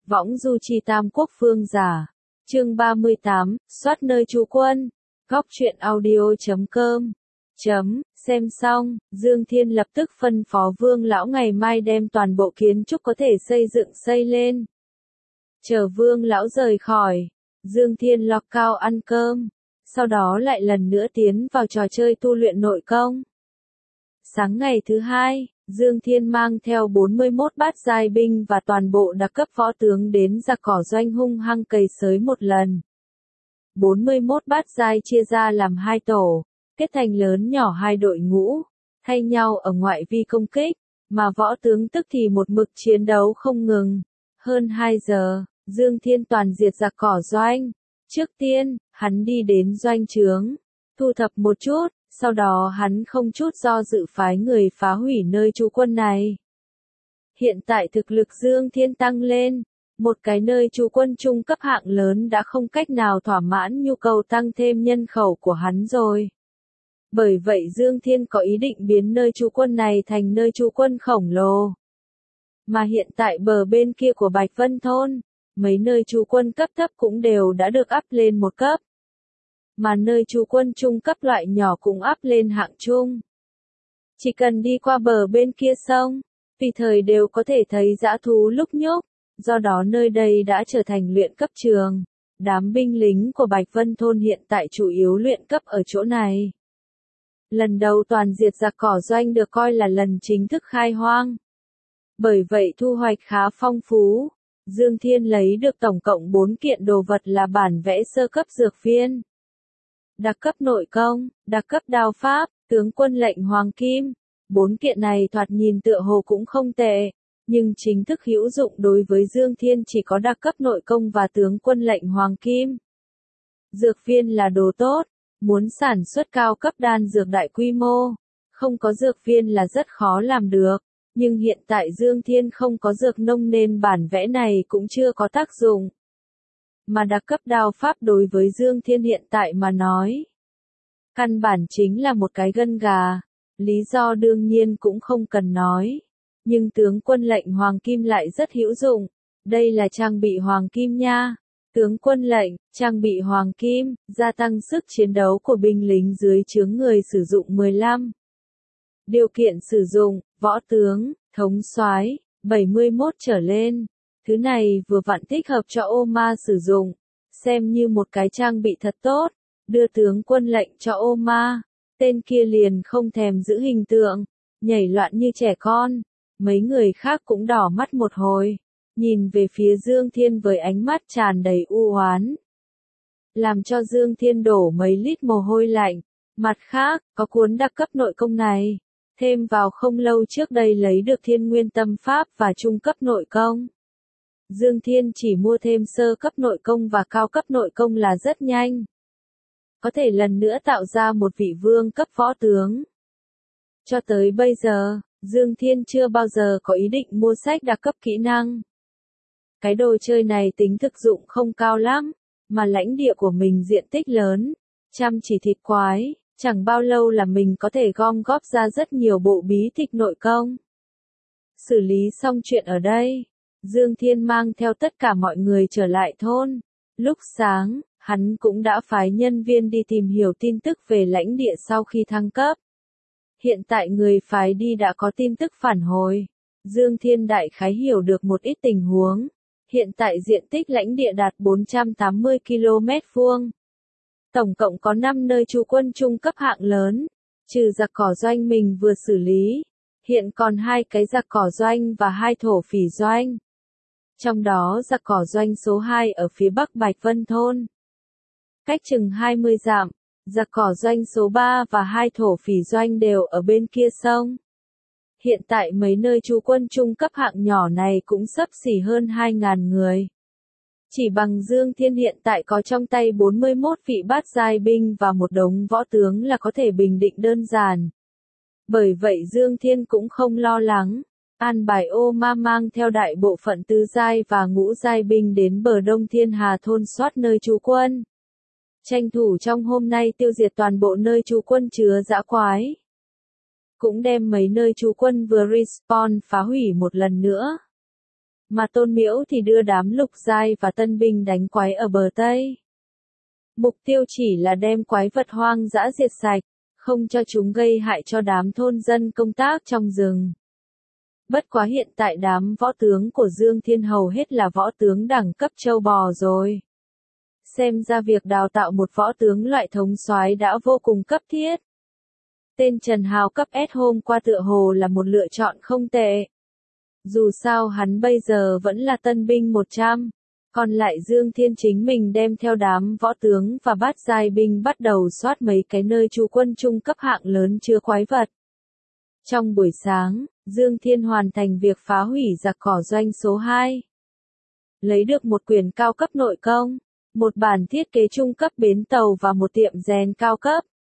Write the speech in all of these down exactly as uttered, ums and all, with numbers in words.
Võng du chi tam quốc phương giả. Chương ba mươi tám, soát nơi trú quân. Góc truyện audio chấm com. Chấm, xem xong, Dương Thiên lập tức phân phó Vương lão ngày mai đem toàn bộ kiến trúc có thể xây dựng xây lên. Chờ Vương lão rời khỏi, Dương Thiên lọc cao ăn cơm, sau đó lại lần nữa tiến vào trò chơi tu luyện nội công. Sáng ngày thứ hai, Dương Thiên mang theo bốn mươi mốt bát giai binh và toàn bộ đặc cấp võ tướng đến giặc cỏ doanh hung hăng cày xới một lần. bốn mươi mốt bát giai chia ra làm hai tổ, kết thành lớn nhỏ hai đội ngũ, thay nhau ở ngoại vi công kích, mà võ tướng tức thì một mực chiến đấu không ngừng. Hơn hai giờ, Dương Thiên toàn diệt giặc cỏ doanh. Trước tiên, hắn đi đến doanh trướng, thu thập một chút, sau đó hắn không chút do dự phái người phá hủy nơi trú quân này. Hiện tại thực lực Dương Thiên tăng lên, một cái nơi trú quân trung cấp hạng lớn đã không cách nào thỏa mãn nhu cầu tăng thêm nhân khẩu của hắn rồi. Bởi vậy Dương Thiên có ý định biến nơi trú quân này thành nơi trú quân khổng lồ. Mà hiện tại bờ bên kia của Bạch Vân Thôn, mấy nơi trú quân cấp thấp cũng đều đã được up lên một cấp. Mà nơi trú quân trung cấp loại nhỏ cũng up lên hạng trung. Chỉ cần đi qua bờ bên kia sông, tùy thời đều có thể thấy dã thú lúc nhúc, do đó nơi đây đã trở thành luyện cấp trường. Đám binh lính của Bạch Vân Thôn hiện tại chủ yếu luyện cấp ở chỗ này. Lần đầu toàn diệt giặc cỏ doanh được coi là lần chính thức khai hoang. Bởi vậy thu hoạch khá phong phú. Dương Thiên lấy được tổng cộng bốn kiện đồ vật là bản vẽ sơ cấp dược viên, đặc cấp nội công, đặc cấp đao pháp, tướng quân lệnh hoàng kim. Bốn kiện này thoạt nhìn tựa hồ cũng không tệ, nhưng chính thức hữu dụng đối với Dương Thiên chỉ có đặc cấp nội công và tướng quân lệnh hoàng kim. Dược viên là đồ tốt, muốn sản xuất cao cấp đan dược đại quy mô, không có dược viên là rất khó làm được. Nhưng hiện tại Dương Thiên không có dược nông nên bản vẽ này cũng chưa có tác dụng. Mà đặc cấp đao pháp đối với Dương Thiên hiện tại mà nói, căn bản chính là một cái gân gà. Lý do đương nhiên cũng không cần nói. Nhưng tướng quân lệnh hoàng kim lại rất hữu dụng. Đây là trang bị hoàng kim nha. Tướng quân lệnh, trang bị hoàng kim, gia tăng sức chiến đấu của binh lính dưới trướng người sử dụng mười lăm. Điều kiện sử dụng, võ tướng, thống soái, bảy mươi mốt trở lên. Thứ này vừa vặn thích hợp cho ô ma sử dụng, xem như một cái trang bị thật tốt. Đưa tướng quân lệnh cho ô ma, tên kia liền không thèm giữ hình tượng, nhảy loạn như trẻ con. Mấy người khác cũng đỏ mắt một hồi, nhìn về phía Dương Thiên với ánh mắt tràn đầy u oán, làm cho Dương Thiên đổ mấy lít mồ hôi lạnh. Mặt khác, có cuốn đặc cấp nội công này, thêm vào không lâu trước đây lấy được Thiên Nguyên Tâm Pháp và trung cấp nội công. Dương Thiên chỉ mua thêm sơ cấp nội công và cao cấp nội công là rất nhanh. Có thể lần nữa tạo ra một vị vương cấp võ tướng. Cho tới bây giờ, Dương Thiên chưa bao giờ có ý định mua sách đặc cấp kỹ năng. Cái đồ chơi này tính thực dụng không cao lắm, mà lãnh địa của mình diện tích lớn, chăm chỉ thịt quái. Chẳng bao lâu là mình có thể gom góp ra rất nhiều bộ bí tịch nội công. Xử lý xong chuyện ở đây, Dương Thiên mang theo tất cả mọi người trở lại thôn. Lúc sáng, hắn cũng đã phái nhân viên đi tìm hiểu tin tức về lãnh địa sau khi thăng cấp. Hiện tại người phái đi đã có tin tức phản hồi. Dương Thiên đại khái hiểu được một ít tình huống. Hiện tại diện tích lãnh địa đạt bốn trăm tám mươi ki lô mét vuông. Tổng cộng có năm nơi trú quân trung cấp hạng lớn, trừ giặc cỏ doanh mình vừa xử lý, hiện còn hai cái giặc cỏ doanh và hai thổ phỉ doanh. Trong đó giặc cỏ doanh số hai ở phía bắc Bạch Vân Thôn, cách chừng hai mươi dặm, giặc cỏ doanh số ba và hai thổ phỉ doanh đều ở bên kia sông. Hiện tại mấy nơi trú quân trung cấp hạng nhỏ này cũng xấp xỉ hơn hai nghìn người. Chỉ bằng Dương Thiên hiện tại có trong tay bốn mươi mốt vị bát giai binh và một đống võ tướng là có thể bình định đơn giản. Bởi vậy Dương Thiên cũng không lo lắng, an bài ô ma mang theo đại bộ phận tứ giai và ngũ giai binh đến bờ đông Thiên Hà thôn soát nơi trú quân. Tranh thủ trong hôm nay tiêu diệt toàn bộ nơi trú quân chứa dã quái. Cũng đem mấy nơi trú quân vừa respawn phá hủy một lần nữa. mà Tôn Miễu thì đưa đám lục giai và tân binh đánh quái ở bờ Tây. Mục tiêu chỉ là đem quái vật hoang dã diệt sạch, không cho chúng gây hại cho đám thôn dân công tác trong rừng. Bất quá hiện tại đám võ tướng của Dương Thiên hầu hết là võ tướng đẳng cấp châu bò rồi. Xem ra việc đào tạo một võ tướng loại thống soái đã vô cùng cấp thiết. Tên Trần Hào cấp S hôm qua tựa hồ là một lựa chọn không tệ. Dù sao hắn bây giờ vẫn là tân binh một trăm, còn lại Dương Thiên chính mình đem theo đám võ tướng và bát giai binh bắt đầu soát mấy cái nơi trú quân trung cấp hạng lớn chứa quái vật. Trong buổi sáng, Dương Thiên hoàn thành việc phá hủy giặc cỏ doanh số hai. Lấy được một quyển cao cấp nội công, một bản thiết kế trung cấp bến tàu và một tiệm rèn cao cấp.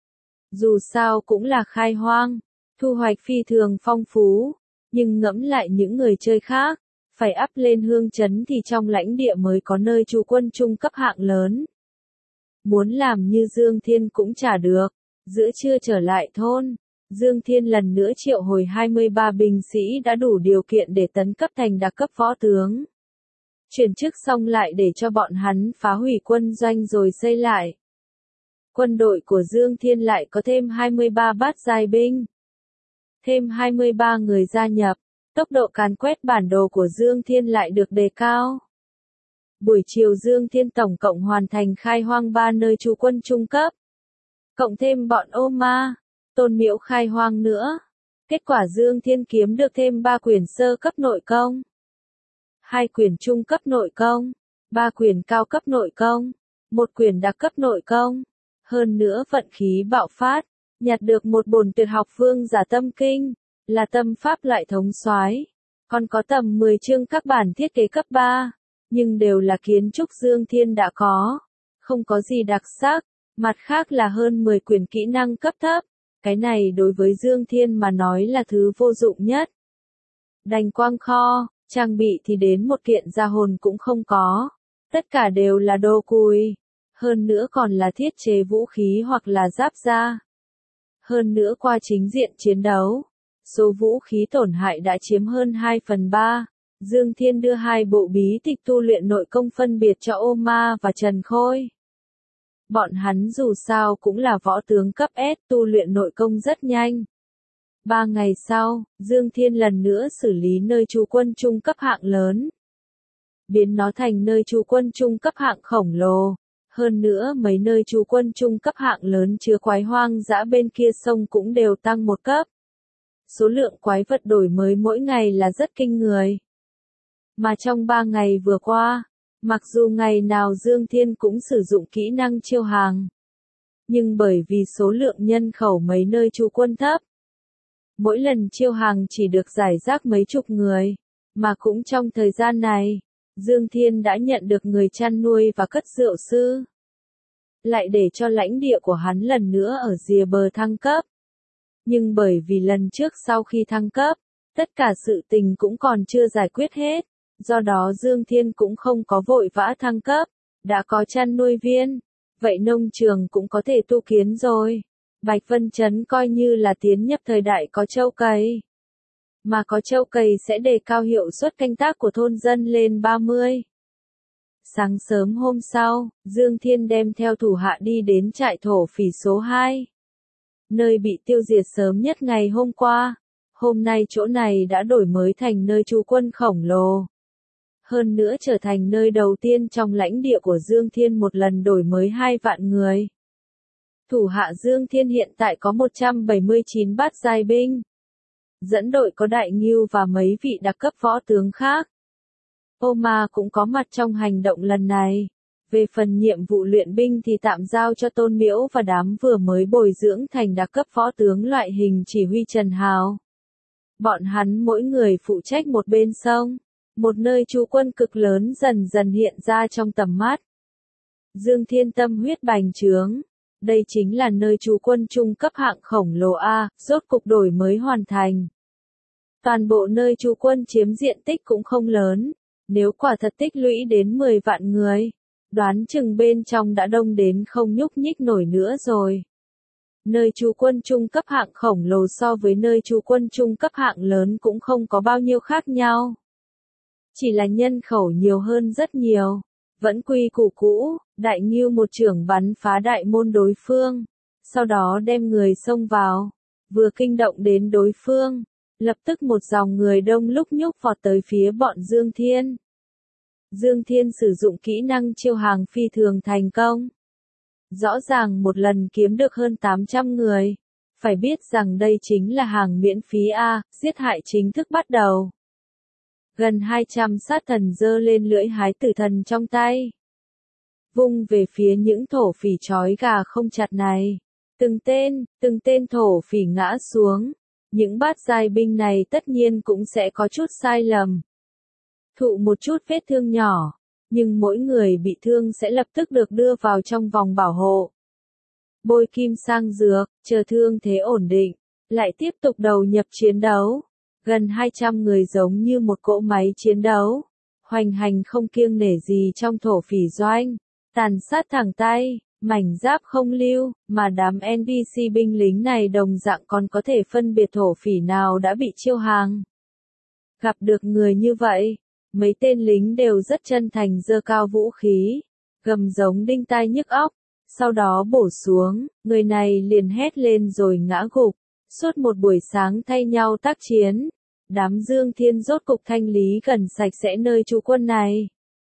Dù sao cũng là khai hoang, thu hoạch phi thường phong phú, nhưng ngẫm lại những người chơi khác, phải up lên hương chấn thì trong lãnh địa mới có nơi trú quân trung cấp hạng lớn. Muốn làm như Dương Thiên cũng chả được, giữa trưa trở lại thôn, Dương Thiên lần nữa triệu hồi hai mươi ba binh sĩ đã đủ điều kiện để tấn cấp thành đặc cấp võ tướng. Chuyển chức xong lại để cho bọn hắn phá hủy quân doanh rồi xây lại. Quân đội của Dương Thiên lại có thêm hai mươi ba bát giai binh. Thêm hai mươi ba người gia nhập, tốc độ càn quét bản đồ của Dương Thiên lại được đề cao. Buổi chiều Dương Thiên tổng cộng hoàn thành khai hoang ba nơi trú quân trung cấp. Cộng thêm bọn ô ma, Tôn Miễu khai hoang nữa. Kết quả Dương Thiên kiếm được thêm ba quyển sơ cấp nội công, hai quyển trung cấp nội công, ba quyển cao cấp nội công, một quyển đặc cấp nội công. Hơn nữa vận khí bạo phát, nhặt được một bổn tuyệt học vương giả tâm kinh, là tâm pháp loại thống soái, còn có tầm mười chương các bản thiết kế cấp ba, nhưng đều là kiến trúc Dương Thiên đã có, không có gì đặc sắc, mặt khác là hơn mười quyển kỹ năng cấp thấp, cái này đối với Dương Thiên mà nói là thứ vô dụng nhất. Đành quang kho, trang bị thì đến một kiện gia hồn cũng không có, tất cả đều là đồ cùi, hơn nữa còn là thiết chế vũ khí hoặc là giáp da. Hơn nữa qua chính diện chiến đấu, số vũ khí tổn hại đã chiếm hơn hai phần ba. Dương Thiên đưa hai bộ bí tịch tu luyện nội công phân biệt cho Ô Ma và Trần Khôi. Bọn hắn dù sao cũng là võ tướng cấp S, tu luyện nội công rất nhanh. Ba ngày sau, Dương Thiên lần nữa xử lý nơi trú quân trung cấp hạng lớn, biến nó thành nơi trú quân trung cấp hạng khổng lồ. Hơn nữa mấy nơi trú quân trung cấp hạng lớn chứa quái hoang dã bên kia sông cũng đều tăng một cấp. Số lượng quái vật đổi mới mỗi ngày là rất kinh người. Mà trong ba ngày vừa qua, mặc dù ngày nào Dương Thiên cũng sử dụng kỹ năng chiêu hàng, nhưng bởi vì số lượng nhân khẩu mấy nơi trú quân thấp, mỗi lần chiêu hàng chỉ được giải rác mấy chục người, mà cũng trong thời gian này, Dương Thiên đã nhận được người chăn nuôi và cất rượu sư. Lại để cho lãnh địa của hắn lần nữa ở rìa bờ thăng cấp. Nhưng bởi vì lần trước sau khi thăng cấp, tất cả sự tình cũng còn chưa giải quyết hết, do đó Dương Thiên cũng không có vội vã thăng cấp, đã có chăn nuôi viên, vậy nông trường cũng có thể tu kiến rồi. Bạch Vân Trấn coi như là tiến nhập thời đại có trâu cày. Mà có trâu cày sẽ đề cao hiệu suất canh tác của thôn dân lên ba mươi. Sáng sớm hôm sau, Dương Thiên đem theo thủ hạ đi đến trại thổ phỉ số hai. Nơi bị tiêu diệt sớm nhất ngày hôm qua. Hôm nay chỗ này đã đổi mới thành nơi trú quân khổng lồ. Hơn nữa trở thành nơi đầu tiên trong lãnh địa của Dương Thiên một lần đổi mới hai vạn người. Thủ hạ Dương Thiên hiện tại có một trăm bảy mươi chín bát giai binh. Dẫn đội có Đại Ngưu và mấy vị đặc cấp võ tướng khác. Ô Ma cũng có mặt trong hành động lần này. Về phần nhiệm vụ luyện binh thì tạm giao cho Tôn Miễu và đám vừa mới bồi dưỡng thành đặc cấp võ tướng loại hình chỉ huy Trần Hào. Bọn hắn mỗi người phụ trách một bên sông. Một nơi trú quân cực lớn dần dần hiện ra trong tầm mắt. Dương Thiên tâm huyết bành trướng. Đây chính là nơi trú quân trung cấp hạng khổng lồ A, rốt cục đổi mới hoàn thành. Toàn bộ nơi trú quân chiếm diện tích cũng không lớn, nếu quả thật tích lũy đến mười vạn người, đoán chừng bên trong đã đông đến không nhúc nhích nổi nữa rồi. Nơi trú quân trung cấp hạng khổng lồ so với nơi trú quân trung cấp hạng lớn cũng không có bao nhiêu khác nhau. Chỉ là nhân khẩu nhiều hơn rất nhiều. Vẫn quy củ cũ, Đại Ngưu một chưởng bắn phá đại môn đối phương. Sau đó đem người xông vào. Vừa kinh động đến đối phương. Lập tức một dòng người đông lúc nhúc vọt tới phía bọn Dương Thiên. Dương Thiên sử dụng kỹ năng chiêu hàng phi thường thành công. Rõ ràng một lần kiếm được hơn tám trăm người. Phải biết rằng đây chính là hàng miễn phí A, giết hại chính thức bắt đầu. Gần hai trăm sát thần giơ lên lưỡi hái tử thần trong tay. Vung về phía những thổ phỉ trói gà không chặt này. Từng tên, từng tên thổ phỉ ngã xuống. Những bát giai binh này tất nhiên cũng sẽ có chút sai lầm. Thụ một chút vết thương nhỏ. Nhưng mỗi người bị thương sẽ lập tức được đưa vào trong vòng bảo hộ. Bôi kim sang dược, chờ thương thế ổn định. Lại tiếp tục đầu nhập chiến đấu. Gần hai trăm người giống như một cỗ máy chiến đấu. Hoành hành không kiêng nể gì trong thổ phỉ doanh. Tàn sát thẳng tay, mảnh giáp không lưu, mà đám en pê xê binh lính này đồng dạng còn có thể phân biệt thổ phỉ nào đã bị chiêu hàng. Gặp được người như vậy, mấy tên lính đều rất chân thành giơ cao vũ khí, gầm giống đinh tai nhức óc, sau đó bổ xuống, người này liền hét lên rồi ngã gục. Suốt một buổi sáng thay nhau tác chiến, đám Dương Thiên rốt cục thanh lý gần sạch sẽ nơi trú quân này.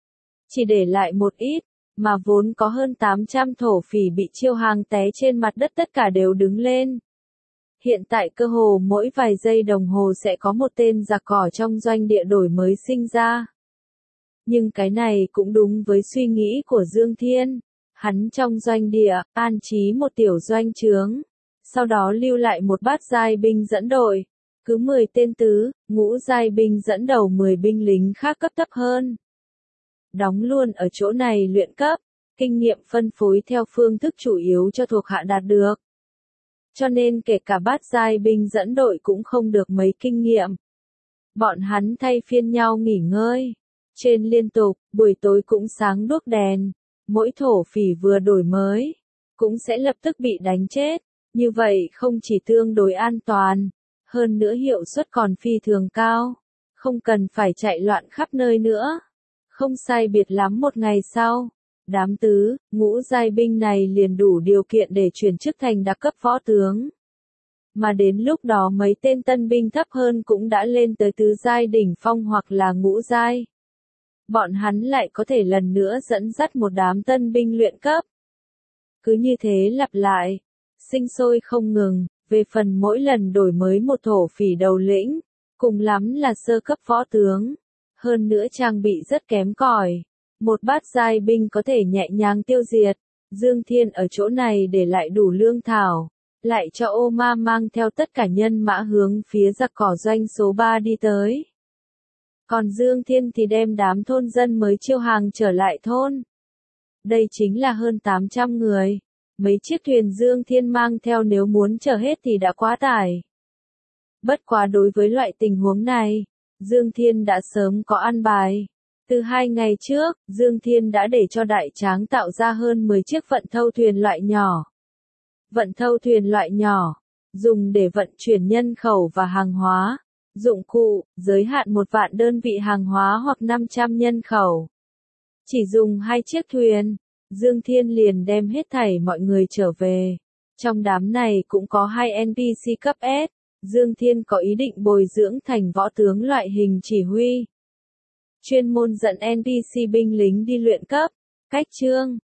Chỉ để lại một ít, mà vốn có hơn tám trăm thổ phỉ bị chiêu hàng té trên mặt đất tất cả đều đứng lên. Hiện tại cơ hồ mỗi vài giây đồng hồ sẽ có một tên giặc cỏ trong doanh địa đổi mới sinh ra. Nhưng cái này cũng đúng với suy nghĩ của Dương Thiên. Hắn trong doanh địa, an trí một tiểu doanh trướng. Sau đó lưu lại một bát giai binh dẫn đội. Cứ mười tên tứ, ngũ giai binh dẫn đầu mười binh lính khác cấp thấp hơn. Đóng luôn ở chỗ này luyện cấp, kinh nghiệm phân phối theo phương thức chủ yếu cho thuộc hạ đạt được. Cho nên kể cả bát giai binh dẫn đội cũng không được mấy kinh nghiệm. Bọn hắn thay phiên nhau nghỉ ngơi. Trên liên tục, buổi tối cũng sáng đuốc đèn. Mỗi thổ phỉ vừa đổi mới, cũng sẽ lập tức bị đánh chết. Như vậy không chỉ tương đối an toàn, hơn nữa hiệu suất còn phi thường cao. Không cần phải chạy loạn khắp nơi nữa. Không sai biệt lắm một ngày sau, đám tứ, ngũ giai binh này liền đủ điều kiện để chuyển chức thành đặc cấp võ tướng. Mà đến lúc đó mấy tên tân binh thấp hơn cũng đã lên tới tứ giai đỉnh phong hoặc là ngũ giai. Bọn hắn lại có thể lần nữa dẫn dắt một đám tân binh luyện cấp. Cứ như thế lặp lại, sinh sôi không ngừng, về phần mỗi lần đổi mới một thổ phỉ đầu lĩnh, cùng lắm là sơ cấp võ tướng. Hơn nữa trang bị rất kém cỏi. Một bát giai binh có thể nhẹ nhàng tiêu diệt. Dương Thiên ở chỗ này để lại đủ lương thảo. Lại cho ô ma mang theo tất cả nhân mã hướng phía giặc cỏ doanh số ba đi tới. Còn Dương Thiên thì đem đám thôn dân mới chiêu hàng trở lại thôn. Đây chính là hơn tám trăm người. Mấy chiếc thuyền Dương Thiên mang theo nếu muốn chở hết thì đã quá tải. Bất quá đối với loại tình huống này, Dương Thiên đã sớm có ăn bài. Từ hai ngày trước, Dương Thiên đã để cho đại tráng tạo ra hơn mười chiếc vận thâu thuyền loại nhỏ. Vận thâu thuyền loại nhỏ, dùng để vận chuyển nhân khẩu và hàng hóa, dụng cụ, giới hạn một vạn đơn vị hàng hóa hoặc năm trăm nhân khẩu. Chỉ dùng hai chiếc thuyền, Dương Thiên liền đem hết thảy mọi người trở về. Trong đám này cũng có hai en pê xê cấp S. Dương Thiên có ý định bồi dưỡng thành võ tướng loại hình chỉ huy. Chuyên môn dẫn en pê xê binh lính đi luyện cấp. Cách chương